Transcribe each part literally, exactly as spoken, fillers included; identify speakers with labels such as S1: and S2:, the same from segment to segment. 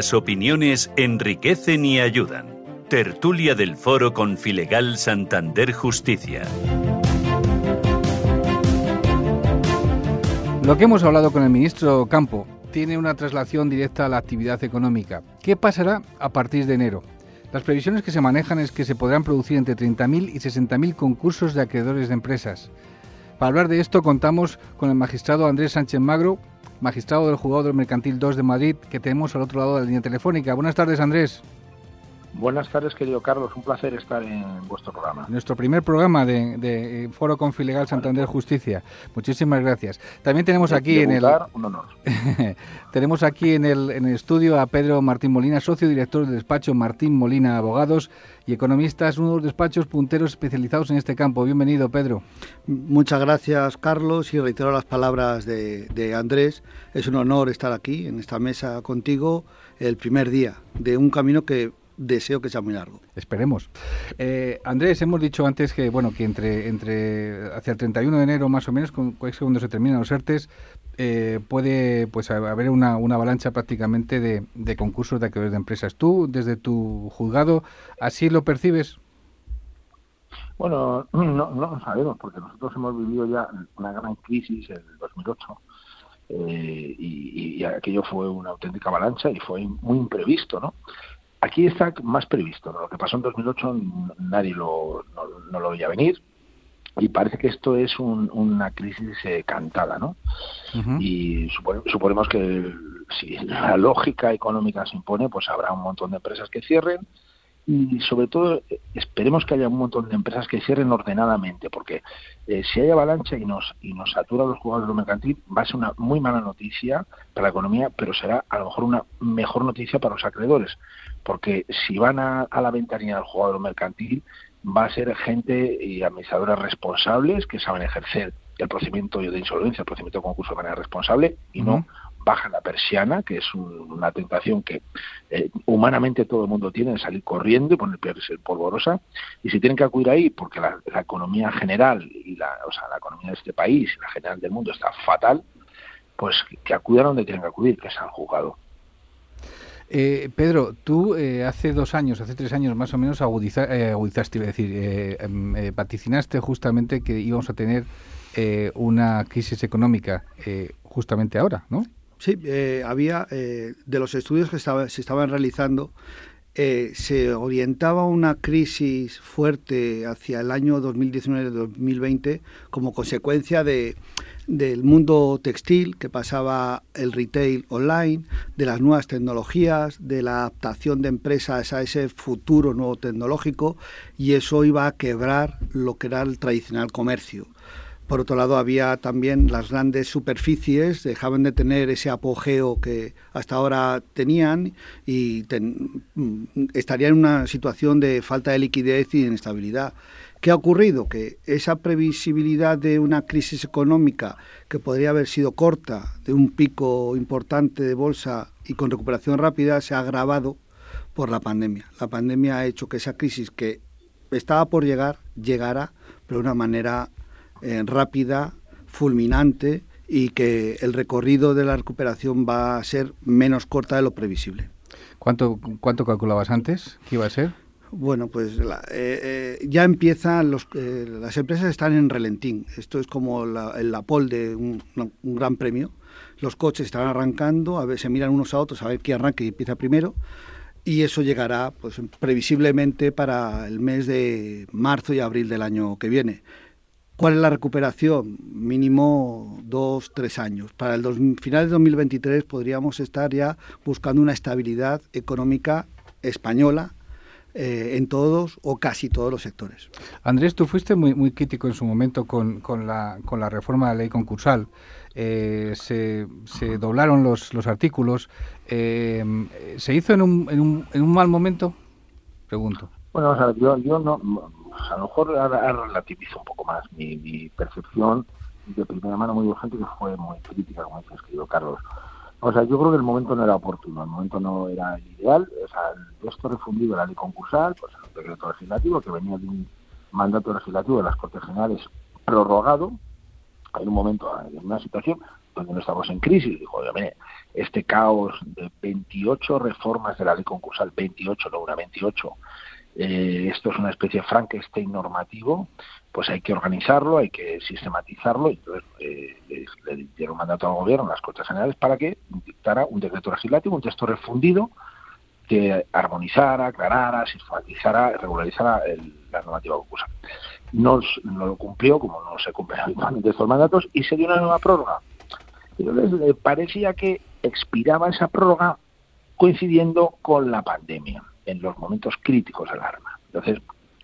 S1: Las opiniones enriquecen y ayudan. Tertulia del Foro Confilegal Santander Justicia.
S2: Lo que hemos hablado con el ministro Campo tiene una traslación directa a la actividad económica. ¿Qué pasará a partir de enero? Las previsiones que se manejan es que se podrán producir entre treinta mil y sesenta mil concursos de acreedores de empresas. Para hablar de esto contamos con el magistrado Andrés Sánchez Magro, magistrado del Juzgado del Mercantil dos de Madrid, que tenemos al otro lado de la línea telefónica. Buenas tardes, Andrés.
S3: Buenas tardes, querido Carlos. Un placer estar en vuestro programa.
S2: Nuestro primer programa de, de Foro Confilegal Santander Justicia. Muchísimas gracias. También tenemos aquí en el
S3: un honor.
S2: tenemos aquí en el, en el estudio a Pedro Martín Molina, socio director del despacho Martín Molina Abogados y economistas, uno de los despachos punteros especializados en este campo. Bienvenido, Pedro.
S4: Muchas gracias, Carlos, y reitero las palabras de, de Andrés. Es un honor estar aquí en esta mesa contigo el primer día de un camino que deseo que sea muy largo.
S2: Esperemos. Eh, Andrés, hemos dicho antes que bueno que entre entre hacia el treinta y uno de enero más o menos, con, es cuando se terminan los ERTES, eh, puede pues haber una, una avalancha prácticamente de, de concursos de acreedores de empresas. ¿Tú, desde tu juzgado, así lo percibes?
S3: Bueno, no, no lo sabemos, porque nosotros hemos vivido ya una gran crisis en el dos mil ocho eh, y, y aquello fue una auténtica avalancha y fue muy imprevisto, ¿no? Aquí está más previsto, ¿no? Lo que pasó en dos mil ocho nadie lo, no, no lo veía venir y parece que esto es un, una crisis eh, cantada, ¿no? Uh-huh. Y supone, suponemos que si la lógica económica se impone, pues habrá un montón de empresas que cierren y sobre todo esperemos que haya un montón de empresas que cierren ordenadamente, porque eh, si hay avalancha y nos y nos satura los jugadores del mercantil, va a ser una muy mala noticia para la economía, pero será a lo mejor una mejor noticia para los acreedores, porque si van a, a la ventanilla del jugador mercantil, va a ser gente y administradores responsables que saben ejercer el procedimiento de insolvencia, el procedimiento de concurso de manera responsable y uh-huh. no bajan la persiana, que es un, una tentación que eh, humanamente todo el mundo tiene, de salir corriendo y poner pies en polvorosa, y si tienen que acudir ahí porque la, la economía general y la, o sea, la economía de este país y la general del mundo está fatal, pues que acudan donde tienen que acudir, que es al juzgado.
S2: Eh, Pedro, tú eh, hace dos años, hace tres años más o menos, agudiza, eh, agudizaste, iba a decir, eh, eh, vaticinaste justamente que íbamos a tener eh, una crisis económica eh, justamente ahora, ¿no?
S4: Sí, eh, había, eh, de los estudios que estaba, se estaban realizando, eh, se orientaba una crisis fuerte hacia el año dos mil diecinueve dos mil veinte como consecuencia de del mundo textil, que pasaba el retail online, de las nuevas tecnologías, de la adaptación de empresas a ese futuro nuevo tecnológico, y eso iba a quebrar lo que era el tradicional comercio. Por otro lado, había también las grandes superficies, dejaban de tener ese apogeo que hasta ahora tenían y ten, estarían en una situación de falta de liquidez y de inestabilidad. ¿Qué ha ocurrido? Que esa previsibilidad de una crisis económica que podría haber sido corta, de un pico importante de bolsa y con recuperación rápida, se ha agravado por la pandemia. La pandemia ha hecho que esa crisis que estaba por llegar, llegara, pero de una manera eh, rápida, fulminante, y que el recorrido de la recuperación va a ser menos corta de lo previsible.
S2: ¿Cuánto, cuánto calculabas antes que iba a ser?
S4: Bueno, pues la, eh, eh, ya empiezan, los, eh, las empresas están en relentín. Esto es como la, la pole de un, un gran premio. Los coches están arrancando, a ver, se miran unos a otros a ver quién arranca y empieza primero. Y eso llegará pues previsiblemente para el mes de marzo y abril del año que viene. ¿Cuál es la recuperación? Mínimo dos, tres años. Para el dos, final de dos mil veintitrés podríamos estar ya buscando una estabilidad económica española, Eh, en todos o casi todos los sectores.
S2: Andrés, tú fuiste muy muy crítico en su momento con, con la con la reforma de la ley concursal. Eh, se, se doblaron los los artículos. Eh, ¿Se hizo en un, en un en un mal momento? Pregunto.
S3: Bueno, o sea, yo, yo no, a lo mejor ahora relativizo un poco más mi, mi percepción de primera mano muy urgente, que fue muy crítica, como dices, querido Carlos. O sea, yo creo que el momento no era oportuno, el momento no era el ideal. O sea, esto refundido de la ley concursal, pues un decreto legislativo que venía de un mandato legislativo de las Cortes Generales prorrogado, en un momento, en una situación donde no estamos en crisis. Dijo, oye, mire, este caos de veintiocho reformas de la ley concursal, veintiocho, no una, veintiocho, eh, esto es una especie de Frankenstein normativo, pues hay que organizarlo, hay que sistematizarlo, y entonces eh, le, le dieron mandato al gobierno, a las Cortes Generales, para que dictara un decreto legislativo, un texto refundido, que armonizara, aclarara, sistematizara, regularizara el, la normativa concursal. No, no lo cumplió, como no se cumplen habitualmente estos mandatos, y se dio una nueva prórroga. Entonces, eh, parecía que expiraba esa prórroga coincidiendo con la pandemia, en los momentos críticos de la alarma. Entonces,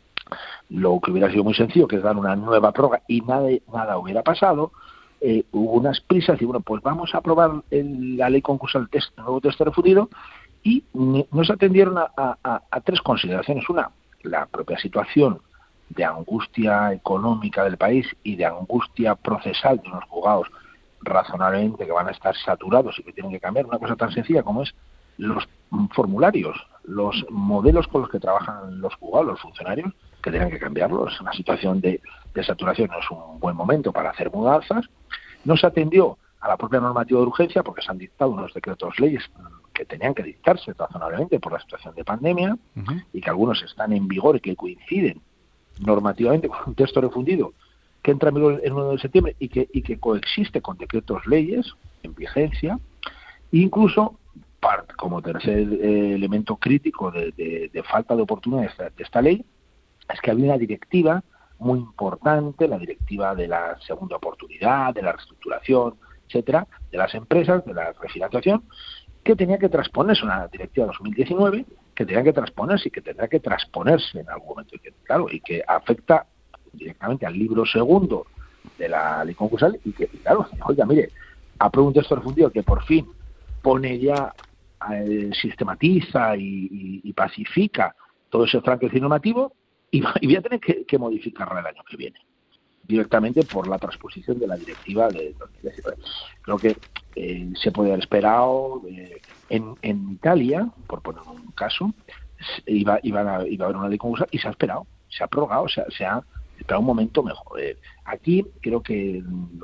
S3: lo que hubiera sido muy sencillo, que es dar una nueva prórroga, y nada, nada hubiera pasado, eh, hubo unas prisas, y bueno, pues vamos a aprobar el, la ley concursal, el, test, el nuevo texto refundido, y nos atendieron a, a, a tres consideraciones. Una, la propia situación de angustia económica del país y de angustia procesal de unos juzgados razonablemente que van a estar saturados y que tienen que cambiar. Una cosa tan sencilla como es los formularios, los modelos con los que trabajan los juzgados, los funcionarios, que tienen que cambiarlos. Es una situación de, de saturación, no es un buen momento para hacer mudanzas. No se atendió a la propia normativa de urgencia porque se han dictado unos decretos leyes que tenían que dictarse razonablemente por la situación de pandemia, uh-huh, y que algunos están en vigor y que coinciden normativamente con un texto refundido que entra en vigor el uno de septiembre y que, y que coexiste con decretos leyes en vigencia. Incluso, part, como tercer eh, elemento crítico de, de, de falta de oportunidad de esta, de esta ley, es que había una directiva muy importante, la directiva de la segunda oportunidad, de la reestructuración, etcétera, de las empresas, de la refinanciación, que tenía que transponerse, una directiva dos mil diecinueve, que tenía que transponerse y que tendrá que transponerse en algún momento, y que, claro, y que afecta directamente al libro segundo de la ley concursal, y que, y claro, oiga, mire, aprueba un texto refundido que por fin pone ya, eh, sistematiza y, y, y pacifica todo ese franquecino normativo, y, y voy a tener que, que modificarla el año que viene, directamente por la transposición de la directiva de dos mil diecinueve. Creo que eh, se puede haber esperado. Eh, en, en Italia, por poner un caso, iba, iba, a, iba a haber una ley concursal y se ha esperado, se ha prorrogado, se ha, se ha esperado un momento mejor. Eh, aquí creo que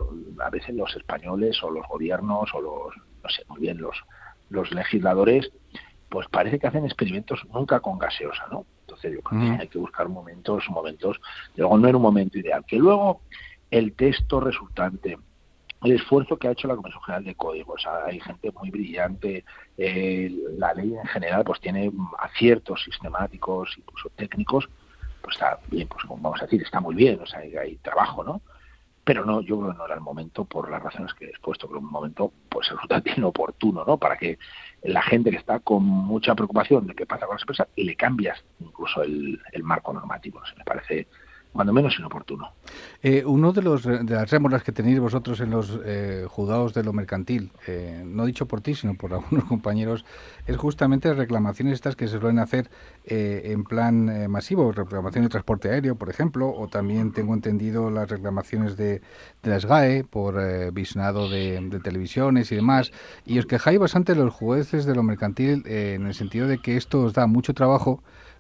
S3: a veces los españoles o los gobiernos o los, no sé muy bien, los, los legisladores, pues parece que hacen experimentos nunca con gaseosa, ¿no? Entonces yo creo que hay que buscar momentos, momentos, luego no era un momento ideal. Que luego el texto resultante, el esfuerzo que ha hecho la Comisión General de Códigos, o sea, hay gente muy brillante, eh, la ley en general pues tiene aciertos sistemáticos, incluso técnicos, pues está bien, pues como vamos a decir, está muy bien, o sea, hay, hay trabajo, ¿no? Pero no, yo creo que no era el momento por las razones que he expuesto, creo que un momento pues absolutamente inoportuno, ¿no? Para que la gente que está con mucha preocupación de qué pasa con las empresas, y le cambias incluso el, el marco normativo, ¿no? Se me parece cuando menos inoportuno.
S2: Eh, uno de los de las rémoras que tenéis vosotros en los eh, juzgados de lo mercantil, eh, no dicho por ti, sino por algunos compañeros, es justamente las reclamaciones estas que se suelen hacer eh, en plan eh, masivo, reclamaciones de transporte aéreo, por ejemplo, o también tengo entendido las reclamaciones de, de las G A E por eh, visionado de, de televisiones y demás, y os quejáis bastante los jueces de lo mercantil eh, en el sentido de que esto os da mucho trabajo.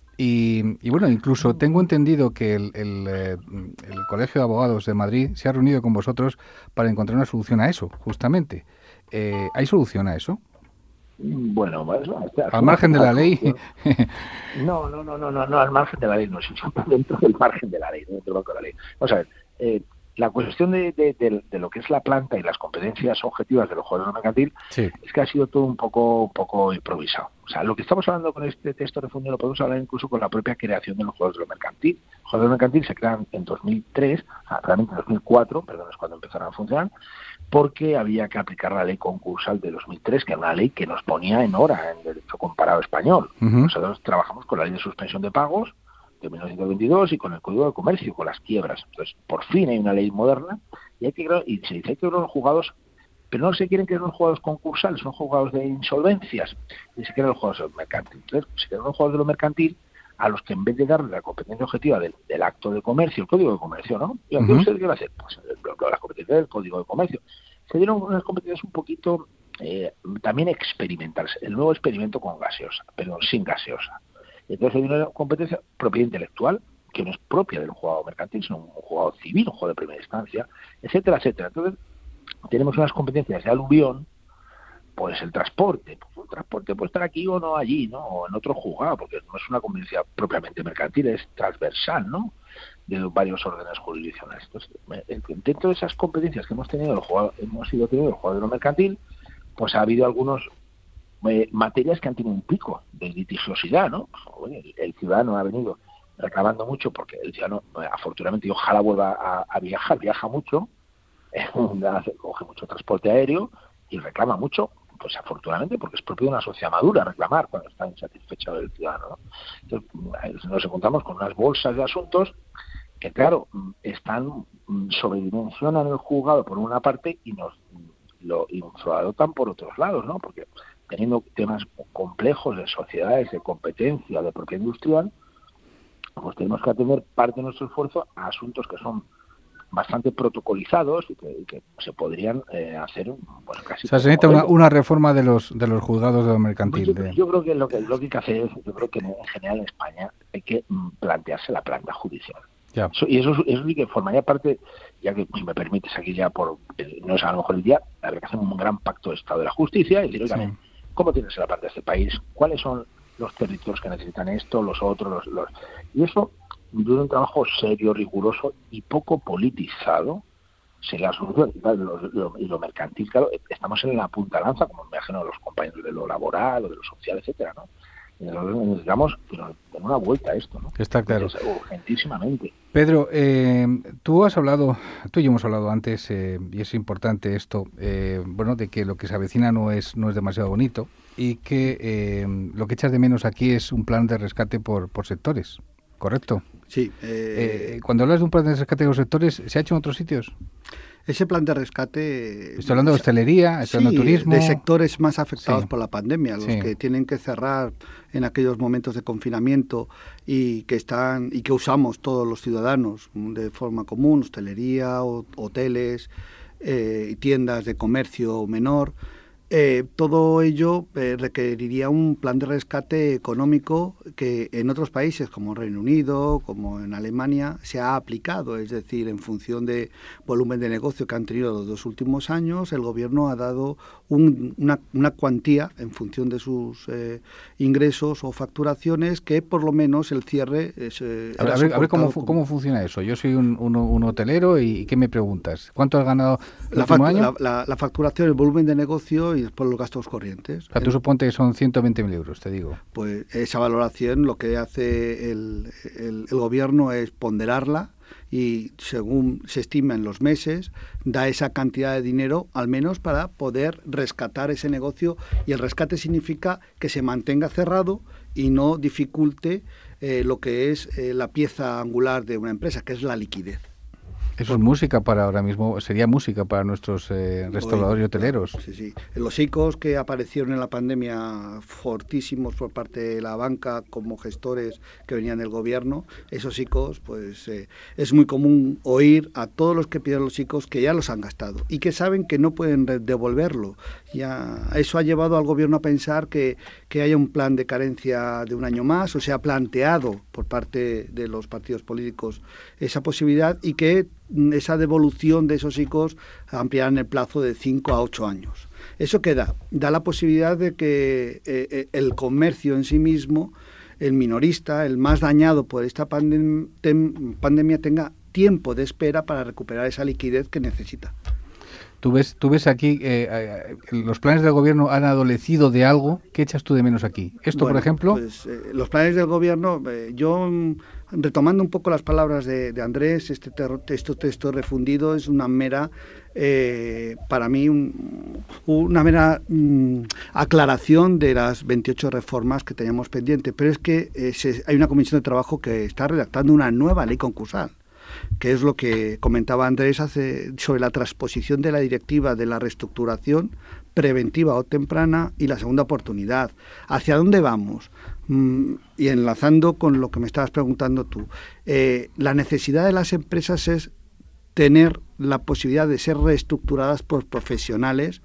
S2: Y, y bueno, incluso tengo entendido que el, el, el Colegio de Abogados de Madrid se ha reunido con vosotros para encontrar una solución a eso, justamente. Eh, ¿Hay solución a eso?
S3: Bueno, bueno
S2: al margen de la ley.
S3: No, no, no, no, no, no, al margen de la ley, no, sino dentro del margen de la ley, dentro de la ley. Vamos a ver, eh, la cuestión de, de, de, de lo que es la planta y las competencias objetivas de los jugadores de mercantil, sí, es que ha sido todo un poco, un poco improvisado. O sea, lo que estamos hablando con este texto refundido lo podemos hablar incluso con la propia creación de los jugadores de lo mercantil. Los jugadores de lo mercantil se crean en dos mil tres, o sea, realmente en dos mil cuatro, perdón, es cuando empezaron a funcionar, porque había que aplicar la ley concursal de dos mil tres, que era una ley que nos ponía en hora en derecho comparado español. Uh-huh. Nosotros trabajamos con la ley de suspensión de pagos de mil novecientos veintidós y con el Código de Comercio, con las quiebras. Entonces, por fin hay una ley moderna y hay que y se dice que los juzgados, pero no se quieren que los juzgados concursales, son juzgados de insolvencias, ni se quieren los juzgados de lo mercantil. Entonces, se quieren los juzgados de lo mercantil a los que en vez de darle la competencia objetiva del, del acto de comercio, el Código de Comercio, ¿no? ¿Y uh-huh. qué se quiere hacer? Pues las competencias del Código de Comercio. Se dieron unas competencias un poquito eh, también experimentales, el nuevo experimento con gaseosa, pero sin gaseosa. Entonces hay una competencia propiedad intelectual que no es propia del juzgado mercantil, sino un juzgado civil, un juzgado de primera instancia, etcétera, etcétera. Entonces, tenemos unas competencias de aluvión, pues el transporte, pues el transporte puede estar aquí o no allí, ¿no? O en otro juzgado, porque no es una competencia propiamente mercantil, es transversal, ¿no? De varios órdenes jurisdiccionales. Entonces, dentro de esas competencias que hemos tenido, el juzgado, hemos ido teniendo el juzgado de lo mercantil, pues ha habido algunos eh, materias que han tenido un pico de litigiosidad, ¿no? Oye, el, el ciudadano ha venido reclamando mucho, porque el ciudadano, afortunadamente, y ojalá vuelva a, a viajar, viaja mucho, eh, coge mucho transporte aéreo y reclama mucho, pues afortunadamente, porque es propio de una sociedad madura reclamar cuando está insatisfecho del ciudadano, ¿no? Entonces, nos encontramos con unas bolsas de asuntos que, claro, están sobredimensionan el juzgado por una parte y nos lo infradotan por otros lados, ¿no? Porque teniendo temas complejos de sociedades, de competencia, de propiedad industrial, pues tenemos que atender parte de nuestro esfuerzo a asuntos que son bastante protocolizados y que, y que se podrían eh, hacer pues casi.
S2: O sea, se necesita una, una reforma de los de los juzgados de lo mercantil.
S3: Yo,
S2: de...
S3: yo creo que lo que lo que hay que hacer es, yo creo que en general en España hay que plantearse la planta judicial.
S2: Ya.
S3: Eso, y eso, eso sí que formaría parte, ya que si me permites aquí ya por no es a lo mejor el día, habría que hacer un gran pacto de Estado de la Justicia y decir, oigan, sí. ¿Cómo tiene que ser la parte de este país? ¿Cuáles son los territorios que necesitan esto, los otros, los, los... y eso, de un trabajo serio, riguroso y poco politizado, sería la solución. Y, claro, lo, lo, y lo mercantil, claro, estamos en la punta lanza, como me imagino los compañeros de lo laboral o de lo social, etcétera, ¿no? Y nosotros necesitamos dar una vuelta a esto, ¿no?
S2: Está claro.
S3: Entonces, urgentísimamente.
S2: Pedro, eh, tú has hablado, tú y yo hemos hablado antes, eh, y es importante esto, eh, bueno, de que lo que se avecina no es no es demasiado bonito y que eh, lo que echas de menos aquí es un plan de rescate por, por sectores, ¿correcto?
S4: Sí.
S2: Eh... Eh, cuando hablas de un plan de rescate por sectores, ¿se ha hecho en otros sitios?
S4: Ese plan de rescate...
S2: Estoy hablando de hostelería, estoy hablando
S4: sí,
S2: de turismo...
S4: de sectores más afectados
S2: sí.
S4: por la pandemia, los
S2: sí.
S4: que tienen que cerrar en aquellos momentos de confinamiento y que están y que usamos todos los ciudadanos de forma común, hostelería, hoteles, eh, tiendas de comercio menor. Eh, todo ello eh, requeriría un plan de rescate económico que en otros países como Reino Unido, como en Alemania, se ha aplicado. Es decir, en función de volumen de negocio que han tenido los dos últimos años, el gobierno ha dado un, una, una cuantía en función de sus eh, ingresos o facturaciones que por lo menos el cierre... Es, eh,
S2: a ver, a ver, a ver cómo, como... cómo funciona eso. Yo soy un, un, un hotelero y ¿qué me preguntas? ¿Cuánto has ganado el
S4: la
S2: último año?
S4: La, la, la facturación, el volumen de negocio y después los gastos corrientes.
S2: O sea, tú suponte que son ciento veinte mil euros, te digo.
S4: Pues esa valoración lo que hace el, el, el gobierno es ponderarla y según se estima en los meses, da esa cantidad de dinero al menos para poder rescatar ese negocio y el rescate significa que se mantenga cerrado y no dificulte eh, lo que es eh, la pieza angular de una empresa, que es la liquidez.
S2: Eso es música para ahora mismo, sería música para nuestros eh, restauradores y hoteleros.
S4: Sí, sí. Los I C Os que aparecieron en la pandemia fortísimos por parte de la banca como gestores que venían del gobierno, esos I C Os, pues eh, es muy común oír a todos los que piden los I C Os que ya los han gastado y que saben que no pueden devolverlo. Ya, eso ha llevado al gobierno a pensar que, que haya un plan de carencia de un año más, o se ha planteado por parte de los partidos políticos esa posibilidad y que esa devolución de esos I C Os ampliarán el plazo de cinco a ocho años. ¿Eso qué da? Da la posibilidad de que eh, el comercio en sí mismo, el minorista, el más dañado por esta pandem tem pandemia, tenga tiempo de espera para recuperar esa liquidez que necesita.
S2: Tú ves, tú ves aquí, eh, eh, los planes del gobierno han adolecido de algo. ¿Qué echas tú de menos aquí? Esto,
S4: bueno,
S2: por ejemplo...
S4: Pues, eh, los planes del gobierno, eh, yo, retomando un poco las palabras de, de Andrés, este texto, texto refundido es una mera, eh, para mí, un, una mera mm, aclaración de las veintiocho reformas que teníamos pendientes. Pero es que eh, se, hay una comisión de trabajo que está redactando una nueva ley concursal, que es lo que comentaba Andrés hace sobre la transposición de la directiva de la reestructuración preventiva o temprana y la segunda oportunidad. ¿Hacia dónde vamos? Mm, y enlazando con lo que me estabas preguntando tú, eh, la necesidad de las empresas es tener la posibilidad de ser reestructuradas por profesionales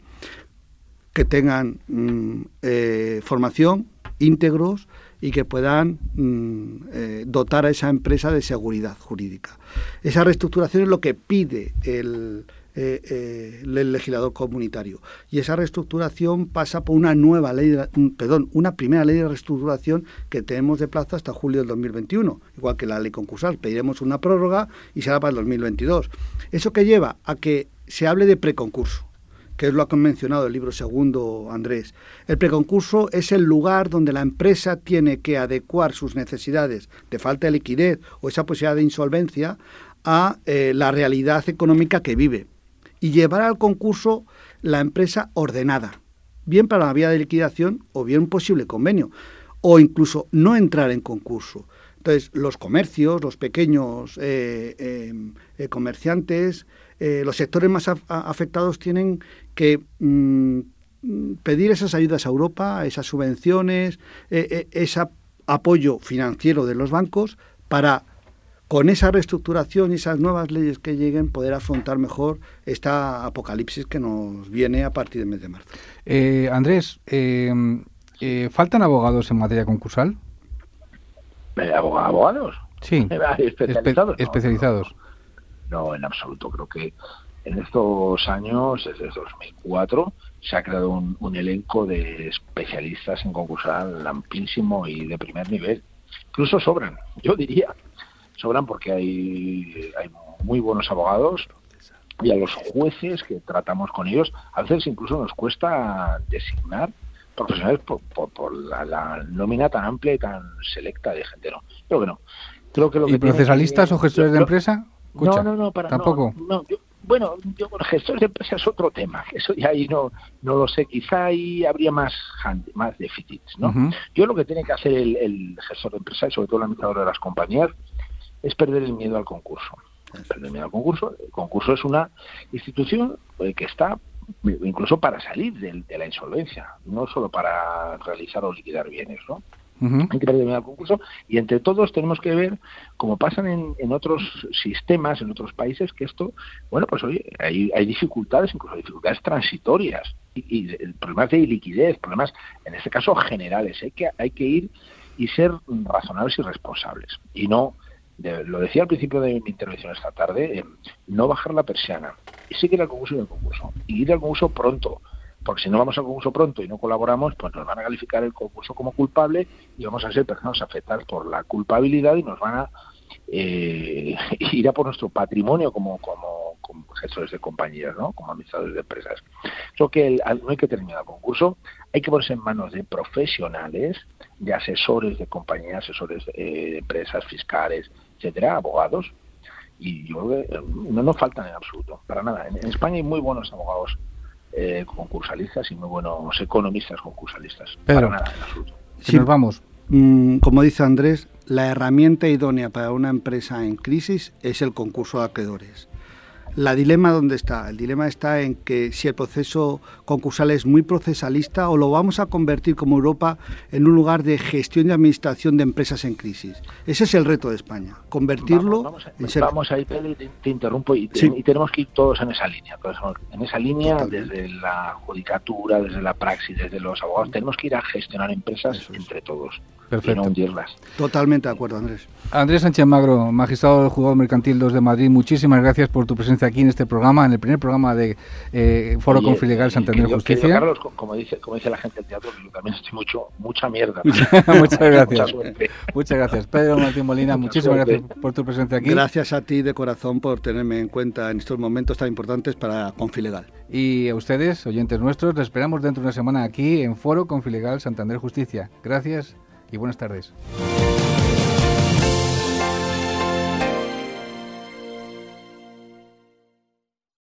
S4: que tengan mm, eh, formación, íntegros, y que puedan mm, eh, dotar a esa empresa de seguridad jurídica. Esa reestructuración es lo que pide el, eh, eh, el legislador comunitario. Y esa reestructuración pasa por una nueva ley, de, perdón, una primera ley de reestructuración que tenemos de plazo hasta julio del dos mil veintiuno, igual que la ley concursal. Pediremos una prórroga y será para el dos mil veintidós. Eso que lleva a que se hable de preconcurso, que es lo que ha mencionado el libro segundo, Andrés. El preconcurso es el lugar donde la empresa tiene que adecuar sus necesidades de falta de liquidez o esa posibilidad de insolvencia a eh, la realidad económica que vive y llevar al concurso la empresa ordenada, bien para la vía de liquidación o bien un posible convenio, o incluso no entrar en concurso. Entonces, los comercios, los pequeños eh, eh, eh, comerciantes, eh, los sectores más af- afectados tienen que mm, pedir esas ayudas a Europa, esas subvenciones, eh, eh, ese apoyo financiero de los bancos para, con esa reestructuración y esas nuevas leyes que lleguen, poder afrontar mejor esta apocalipsis que nos viene a partir del mes de marzo.
S2: Eh, Andrés, eh, eh, ¿faltan abogados en materia concursal?
S3: ¿Abogados?
S2: Sí,
S3: ¿Especializados?
S2: espe- especializados.
S3: No, no, no, en absoluto. Creo que en estos años, desde dos mil cuatro, se ha creado un, un elenco de especialistas en concursal amplísimo y de primer nivel. Incluso sobran, yo diría. Sobran porque hay, hay muy buenos abogados y a los jueces que tratamos con ellos, a veces incluso nos cuesta designar profesionales por, por, por la, la nómina tan amplia y tan selecta de gente. No, creo que no. Creo que lo
S2: ¿Y
S3: que
S2: procesalistas
S3: que,
S2: o gestores
S3: lo,
S2: de empresa? Escucha,
S3: no, no, no, para,
S2: tampoco.
S3: No, no, yo, bueno, yo con gestores de empresa es otro tema. Eso ya ahí no, no lo sé. Quizá ahí habría más, más déficits, ¿no? Uh-huh. Yo lo que tiene que hacer el, el gestor de empresa y sobre todo el administrador de las compañías es perder el miedo al concurso. Perder el miedo al concurso. El concurso es una institución que está incluso para salir de, de la insolvencia, no solo para realizar o liquidar bienes, ¿no? Uh-huh. Hay que perder el miedo al concurso y entre todos tenemos que ver, como pasan en, en otros sistemas, en otros países, que esto, bueno, pues oye, hay, hay dificultades, incluso dificultades transitorias y, y problemas de liquidez, problemas, en este caso, generales. Hay que, hay que ir y ser razonables y responsables y no... De, lo decía al principio de mi intervención esta tarde, eh, no bajar la persiana y seguir al concurso y al concurso y ir al concurso pronto, porque si no vamos al concurso pronto y no colaboramos, pues nos van a calificar el concurso como culpable y vamos a ser personas afectadas por la culpabilidad y nos van a eh, ir a por nuestro patrimonio como, como, como gestores de compañías, ¿no? Como administradores de empresas. Creo que el, no hay que terminar el concurso, hay que ponerse en manos de profesionales, de asesores de compañías, asesores de eh, empresas, fiscales, etcétera, abogados, y yo creo que no nos faltan en absoluto, para nada. En, en España hay muy buenos abogados eh, concursalistas y muy buenos economistas concursalistas,
S2: Pedro,
S3: para nada en absoluto.
S2: Si sí, nos vamos.
S4: Mm, como dice Andrés, la herramienta idónea para una empresa en crisis es el concurso de acreedores. ¿La dilema dónde está? El dilema está en que si el proceso concursal es muy procesalista o lo vamos a convertir como Europa en un lugar de gestión y administración de empresas en crisis. Ese es el reto de España, convertirlo
S3: vamos, vamos a,
S4: en ser...
S3: Vamos ahí, Pedro, te, te interrumpo y, te,
S4: sí.
S3: y tenemos que ir todos en esa línea. Todos en esa línea, totalmente. Desde la judicatura, desde la praxis, desde los abogados, tenemos que ir a gestionar empresas es. entre todos.
S2: Perfecto.
S3: Y no hundirlas.
S4: Totalmente de acuerdo, Andrés.
S2: Andrés Sánchez Magro, magistrado del Juzgado Mercantil dos de Madrid, muchísimas gracias por tu presencia aquí en este programa, en el primer programa de eh, Foro Oye, Confilegal Santander
S3: querido,
S2: Justicia.
S3: Querido Carlos, como dice, como dice la gente del teatro, que yo también estoy mucho, mucha mierda.
S2: Muchas gracias.
S3: Mucha
S2: Muchas gracias. Pedro Martín Molina, mucha muchísimas suerte. gracias por tu presencia aquí.
S4: Gracias a ti de corazón por tenerme en cuenta en estos momentos tan importantes para Confilegal.
S2: Y a ustedes, oyentes nuestros, les esperamos dentro de una semana aquí en Foro Confilegal Santander Justicia. Gracias y buenas tardes.